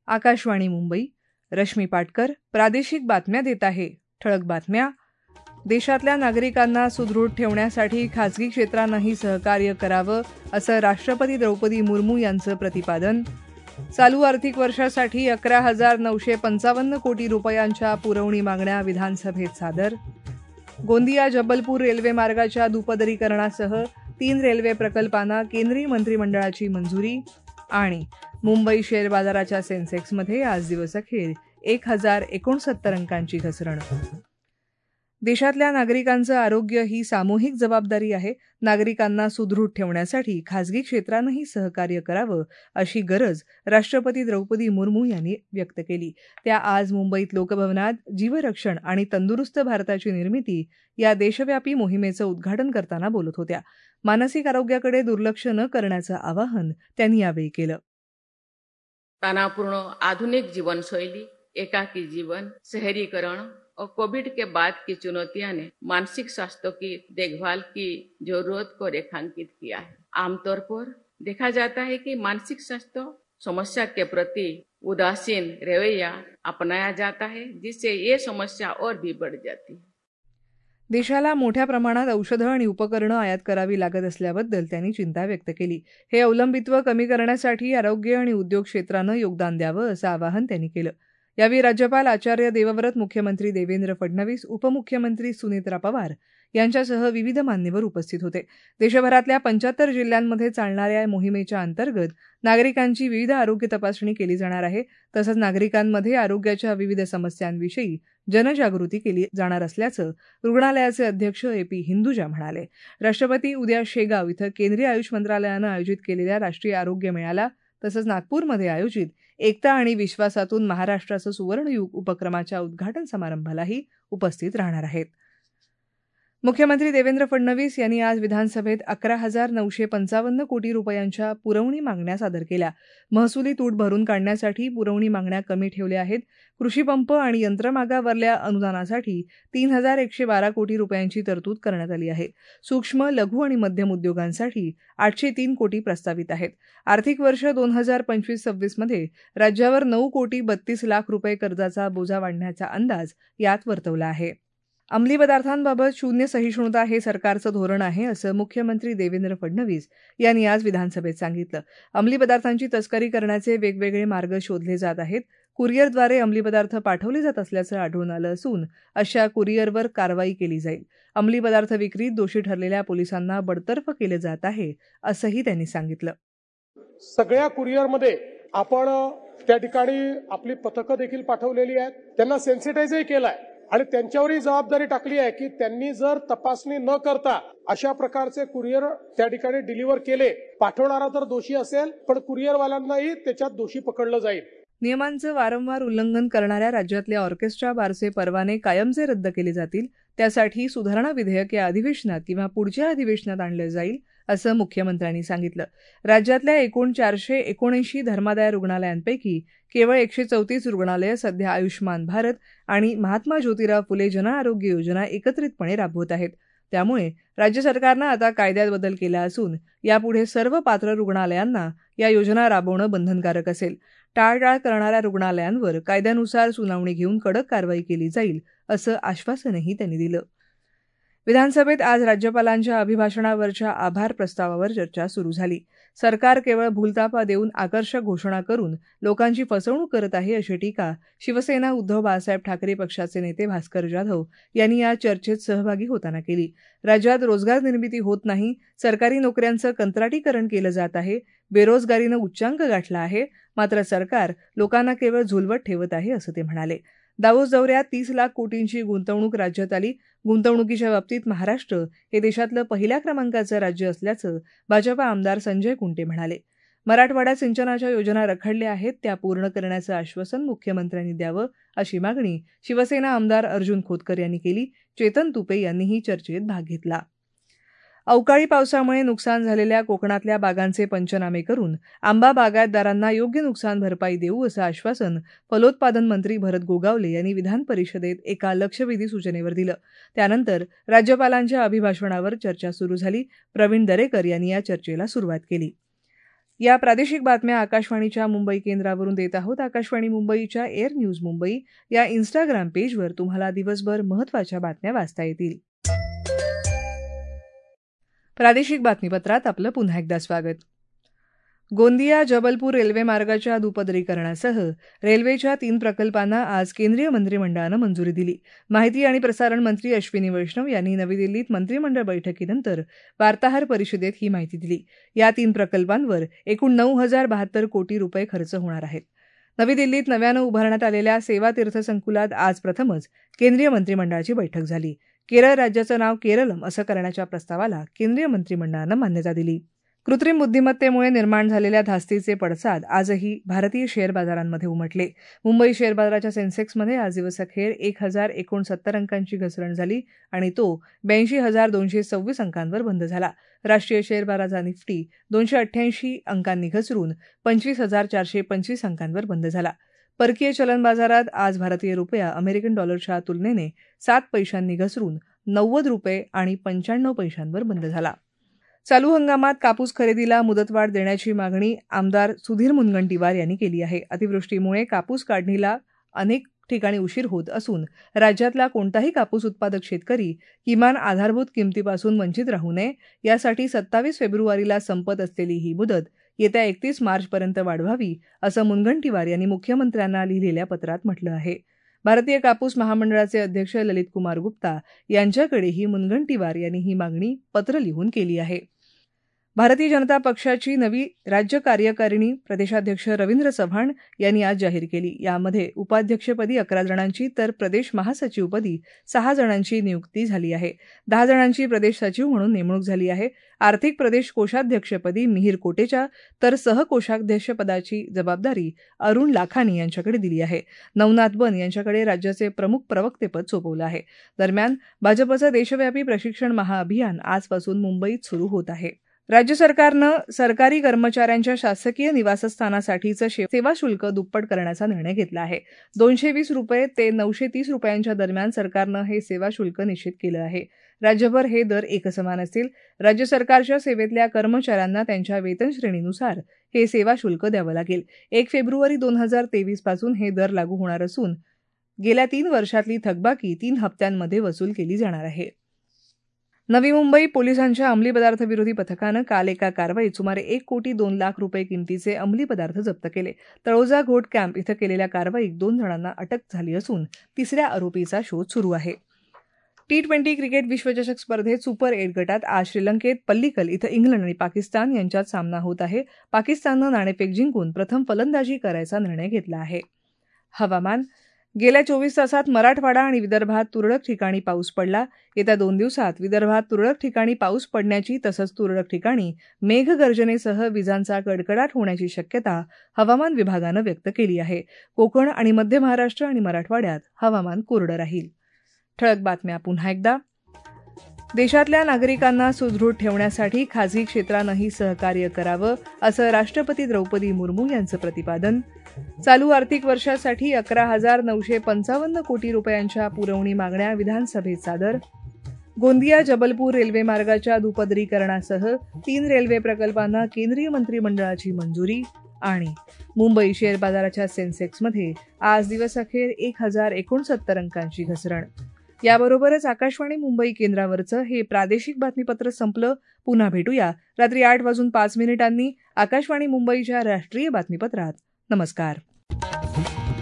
आकाशवाणी मुंबई. रश्मी पाटकर प्रादेशिक बातम्या देत आहे. ठळक बातम्या. देशातल्या नागरिकांना सुदृढ ठेवण्यासाठी खासगी क्षेत्रांनाही सहकार्य करावं असं राष्ट्रपती द्रौपदी मुर्मू यांचं प्रतिपादन. चालू आर्थिक वर्षासाठी 11,955 कोटी रुपयांच्या पुरवणी मागण्या विधानसभेत सादर. गोंदिया जबलपूर रेल्वे मार्गाच्या दुपदरीकरणासह 3 रेल्वे प्रकल्पांना केंद्रीय मंत्रिमंडळाची मंजुरी. आणि मुंबई शेअर बाजाराच्या सेन्सेक्समध्ये आज दिवसअखेर 1,069 अंकांची घसरण. देशातल्या नागरिकांचं आरोग्य ही सामूहिक जबाबदारी आहे. नागरिकांना सुदृढ ठेवण्यासाठी खासगी क्षेत्रानंही सहकार्य करावं अशी गरज राष्ट्रपती द्रौपदी मुर्मू यांनी व्यक्त केली. त्या आज मुंबईत लोकभवनात जीवरक्षण आणि तंदुरुस्त भारताची निर्मिती या देशव्यापी मोहिमेचं उद्घाटन करताना बोलत होत्या. मानसिक आरोग्याकडे दुर्लक्ष न करण्याचं आवाहन त्यांनी यावेळी केलं. तनावपूर्ण आधुनिक जीवनशैली, एकाकी जीवन, शहरीकरण और कोविड के बाद की चुनौतियां ने मानसिक स्वास्थ्य की देखभाल की जरूरत को रेखांकित किया है। आमतौर पर देखा जाता है कि मानसिक स्वास्थ्य समस्या के प्रति उदासीन रवैया अपनाया जाता है, जिससे ये समस्या और भी बढ़ जाती है. देशाला मोठ्या प्रमाणात औषधं आणि उपकरणं आयात करावी लागत असल्याबद्दल त्यांनी चिंता व्यक्त केली. हे अवलंबित्व कमी करण्यासाठी आरोग्य आणि उद्योग क्षेत्रानं योगदान द्यावं असं आवाहन त्यांनी केलं. यावेळी राज्यपाल आचार्य देवव्रत, मुख्यमंत्री देवेंद्र फडणवीस, उपमुख्यमंत्री सुनेत्रा पवार यांच्यासह विविध मान्यवर उपस्थित होते. देशभरातल्या 75 जिल्ह्यांमध्ये चालणाऱ्या या मोहिमेच्या अंतर्गत नागरिकांची विविध आरोग्य तपासणी केली जाणार आहे. तसंच नागरिकांमध्ये आरोग्याच्या विविध समस्यांविषयी जनजागृती केली जाणार असल्याचं रुग्णालयाचे अध्यक्ष AP हिंदुजा म्हणाले. राष्ट्रपती उद्या शेगाव इथं केंद्रीय आयुष मंत्रालयानं आयोजित केलेल्या राष्ट्रीय आरोग्य मेळ्याला तसंच नागपूरमध्ये आयोजित एकता आणि विश्वासातून महाराष्ट्राचं सुवर्णयुग उपक्रमाच्या उद्घाटन समारंभालाही उपस्थित राहणार आहेत. मुख्यमंत्री देवेंद्र फडणवीस यांनी आज विधानसभेत 11,955 कोटी रुपयांच्या पुरवणी मागण्या सादर केल्या. महसुली तूट भरून काढण्यासाठी पुरवणी मागण्या कमी ठेवल्या आहेत. कृषीपंप आणि यंत्रमागावरल्या अनुदानासाठी 3,112 कोटी रुपयांची तरतूद करण्यात आली आहे. सूक्ष्म, लघु आणि मध्यम उद्योगांसाठी 803 कोटी प्रस्तावित आहेत. आर्थिक वर्ष 2025-26 मध्ये राज्यावर 9 कोटी 32 लाख रुपये कर्जाचा बोजा वाढण्याचा अंदाज यात वर्तवला आहे. अंमली पदार्थांबाबत शून्य सहिष्णुता हे सरकारचं धोरण आहे असं मुख्यमंत्री देवेंद्र फडणवीस यांनी आज विधानसभेत सांगितलं. अंमली पदार्थांची तस्करी करण्याचे वेगवेगळे मार्ग शोधले जात आहेत. कुरिअरद्वारे अंमली पदार्थ पाठवले जात असल्याचं आढळून आलं असून अशा कुरिअरवर कारवाई केली जाईल. अंमली पदार्थ विक्रीत दोषी ठरलेल्या पोलिसांना बडतर्फ केलं जात आहे असंही त्यांनी सांगितलं. सगळ्या कुरिअरमध्ये आपण त्या ठिकाणी आपली पथकं देखील पाठवलेली आहेत. त्यांना सेन्सिटाइजही केलंय आणि त्यांच्यावरही जबाबदारी टाकली आहे की त्यांनी जर तपासणी न करता अशा प्रकारचे कुरिअर त्या ठिकाणी डिलिव्हर केले, पाठवणारा तर दोषी असेल पण कुरिअरवाल्यांनाही त्याच्यात दोषी पकडलं जाईल. नियमांचं वारंवार उल्लंघन करणाऱ्या राज्यातल्या ऑर्केस्ट्रा बारचे परवाने कायमचे रद्द केले जातील. त्यासाठी सुधारणा विधेयक या अधिवेशनात किंवा पुढच्या अधिवेशनात आणलं जाईल असं मुख्यमंत्र्यांनी सांगितलं. राज्यातल्या एकूण 479 धर्मादाय रुग्णालयांपैकी केवळ 134 रुग्णालयं सध्या आयुष्मान भारत आणि महात्मा ज्योतिराव फुले जनआरोग्य योजना एकत्रितपणे राबवत आहेत. त्यामुळे राज्य सरकारनं आता कायद्यात बदल केला असून यापुढे सर्व पात्र रुग्णालयांना या योजना राबवणं बंधनकारक असेल. टाळाटाळ करणाऱ्या रुग्णालयांवर कायद्यानुसार सुनावणी घेऊन कडक कारवाई केली जाईल असं आश्वासनही त्यांनी दिलं. विधानसभेत आज राज्यपालांच्या अभिभाषणावरच्या आभार प्रस्तावावर चर्चा सुरू झाली. सरकार केवळ भूलथापा देऊन आकर्षक घोषणा करून लोकांची फसवणूक करत आहे अशी टीका शिवसेना उद्धव बाळासाहेब ठाकरे पक्षाचे नेते भास्कर जाधव यांनी या चर्चेत सहभागी होताना केली. राज्यात रोजगार निर्मिती होत नाही, सरकारी नोकऱ्यांचं कंत्राटीकरण केलं जात आहे, बेरोजगारीनं उच्चांक गाठला आहे, मात्र सरकार लोकांना केवळ झुलवत ठेवत आहे असं ते म्हणाले. दावोस दौऱ्यात 30 लाख कोटींची गुंतवणूक राज्यात आली. गुंतवणुकीच्या बाबतीत महाराष्ट्र हे देशातलं पहिल्या क्रमांकाचं राज्य असल्याचं भाजपा आमदार संजय कुंटे म्हणाले. मराठवाड्यात सिंचनाच्या योजना रखडल्या आहेत, त्या पूर्ण करण्याचं आश्वासन मुख्यमंत्र्यांनी द्यावं अशी मागणी शिवसेना आमदार अर्जुन खोतकर यांनी केली. चेतन तुपे यांनीही चर्चेत भाग घेतला. अवकाळी पावसामुळे नुकसान झालेल्या कोकणातल्या बागांचे पंचनामे करून आंबा बागायतदारांना योग्य नुकसान भरपाई देऊ असं आश्वासन फलोत्पादन मंत्री भरत गोगावले यांनी विधान परिषदेत एका लक्षवेधी सूचनेवर दिलं. त्यानंतर राज्यपालांच्या अभिभाषणावर चर्चा सुरू झाली. प्रवीण दरेकर यांनी या चर्चेला सुरुवात केली. या प्रादेशिक बातम्या आकाशवाणीच्या मुंबई केंद्रावरून देत आहोत. आकाशवाणी मुंबईच्या एअर न्यूज मुंबई या इंस्टाग्राम पेजवर तुम्हाला दिवसभर महत्त्वाच्या बातम्या वाचता येतील. प्रादेशिक बातमीपत्रात आपलं पुन्हा एकदा स्वागत. गोंदिया जबलपूर रेल्वे मार्गाच्या दुपदरीकरणासह रेल्वेच्या 3 प्रकल्पांना आज केंद्रीय मंत्रिमंडळानं मंजुरी दिली. माहिती आणि प्रसारण मंत्री अश्विनी वैष्णव यांनी नवी दिल्लीत मंत्रिमंडळ बैठकीनंतर वार्ताहर परिषदेत ही माहिती दिली. या 3 प्रकल्पांवर एकूण 9,072 कोटी रुपये खर्च होणार आहेत. नवी दिल्लीत नव्यानं उभारण्यात आलेल्या सेवा तीर्थसंकुलात आज प्रथमच केंद्रीय मंत्रिमंडळाची बैठक झाली. केरळ राज्याचं नाव केरलम असं करण्याच्या प्रस्तावाला केंद्रीय मंत्रिमंडळानं मान्यता दिली. कृत्रिम बुद्धिमत्तेमुळे निर्माण झालेल्या धास्तीचे पडसाद आजही भारतीय शेअर बाजारांमध्ये उमटले. मुंबई शेअर बाजाराच्या सेन्सेक्समध्ये आज दिवसअखेर 1,069 अंकांची घसरण झाली आणि तो 82,226 अंकांवर बंद झाला. राष्ट्रीय शेअर बाजाराचा निफ्टी 288 अंकांनी घसरून 25,425 अंकांवर बंद झाला. परकीय चलन बाजारात आज भारतीय रुपया अमेरिकन डॉलरच्या तुलनेने 7 पैशांनी घसरून 90 रुपये आणि 95 पैशांवर बंद झाला. चालू हंगामात कापूस खरेदीला मुदतवाढ देण्याची मागणी आमदार सुधीर मुनगंटीवार यांनी केली आहे. अतिवृष्टीमुळे कापूस काढणीला अनेक ठिकाणी उशीर होत असून राज्यातला कोणताही कापूस उत्पादक शेतकरी किमान आधारभूत किमतीपासून वंचित राहू नये यासाठी 27 फेब्रुवारीला संपत असलेली ही मुदत येत्या 31 मार्चपर्यंत वाढवावी असं मुनगंटीवार यांनी मुख्यमंत्र्यांना लिहिलेल्या पत्रात म्हटलं आहे. भारतीय कापूस महामंडळाचे अध्यक्ष ललित कुमार गुप्ता यांच्याकडेही मुनगंटीवार यांनी ही मागणी पत्र लिहून केली आहे. भारतीय जनता पक्षाची नवी राज्य कार्यकारिणी प्रदेशाध्यक्ष रवींद्र चव्हाण यांनी आज जाहीर केली. यामध्ये उपाध्यक्षपदी 11 जणांची तर प्रदेश महासचिवपदी 6 जणांची नियुक्ती झाली आहे. 10 जणांची प्रदेश सचिव म्हणून नेमणूक झाली आहे. आर्थिक प्रदेश कोषाध्यक्षपदी मिहीर कोटेचा तर सहकोषाध्यक्षपदाची जबाबदारी अरुण लाखानी यांच्याकडे दिली आहे. नवनाथ बन यांच्याकडे राज्याचे प्रमुख प्रवक्तेपद सोपवलं आहे. दरम्यान भाजपचं देशव्यापी प्रशिक्षण महाअभियान आजपासून मुंबईत सुरू होत आहे. राज्य सरकारनं सरकारी कर्मचाऱ्यांच्या शासकीय निवासस्थानासाठीचं सेवा शुल्क दुप्पट करण्याचा निर्णय घेतला आहे. 220 रुपये ते 930 रुपयांच्या दरम्यान सरकारनं हे सेवा शुल्क निश्चित केलं आहे. राज्यभर हे दर एकसमान असतील. राज्य सरकारच्या सेवेतल्या कर्मचाऱ्यांना त्यांच्या वेतन श्रेणीनुसार हे सेवा शुल्क द्यावं लागेल. 1 फेब्रुवारी 2023 पासून हे दर लागू होणार असून गेल्या 3 वर्षातली थकबाकी 3 हप्त्यांमध्ये वसूल केली जाणार आहे. नवी मुंबई पोलिसांच्या अंमली पदार्थ विरोधी पथकानं काल एका कारवाईत सुमारे 1,02 लाख रुपये किमतीचे अंमली पदार्थ जप्त केले. तळोजा घोट कॅम्प इथं केलेल्या कारवाईत 2 जणांना अटक झाली असून 3ऱ्या आरोपीचा शोध सुरू आहे. T20 क्रिकेट विश्वचषक स्पर्धेत सुपर 8 गटात आज श्रीलंकेत पल्लीकल इथं इंग्लंड आणि पाकिस्तान यांच्यात सामना होत आहे. पाकिस्ताननं नाणेफेक जिंकून प्रथम फलंदाजी करायचा निर्णय घेतला आहे. हवामान. गेल्या 24 तासात मराठवाडा आणि विदर्भात तुरळक ठिकाणी पाऊस पडला. येत्या 2 दिवसात विदर्भात तुरळक ठिकाणी पाऊस पडण्याची तसंच तुरळक ठिकाणी मेघगर्जनेसह विजांचा कडकडाट होण्याची शक्यता हवामान विभागानं व्यक्त केली आहे. कोकण आणि मध्य महाराष्ट्र आणि मराठवाड्यात हवामान कोरडं राहील. ठळक बातम्या पुन्हा एकदा. देशातल्या नागरिकांना सुदृढ ठेवण्यासाठी खासगी क्षेत्रानंही सहकार्य करावं असं राष्ट्रपती द्रौपदी मुर्मू यांचं प्रतिपादन. चालू आर्थिक वर्षासाठी 11,955 कोटी रुपयांच्या पुरवणी मागण्या विधानसभेत सादर. गोंदिया जबलपूर रेल्वे मार्गाच्या दुपदरीकरणासह 3 रेल्वे प्रकल्पांना केंद्रीय मंत्रिमंडळाची मंजुरी. आणि मुंबई शेअर बाजाराच्या सेन्सेक्समध्ये आज दिवसअखेर 1,069 अंकांची घसरण. याबरोबरच आकाशवाणी मुंबई केंद्रावरचं हे प्रादेशिक बातमीपत्र संपलं. पुन्हा भेटूया रात्री 8:05 आकाशवाणी मुंबईच्या राष्ट्रीय बातमीपत्रात. नमस्कार.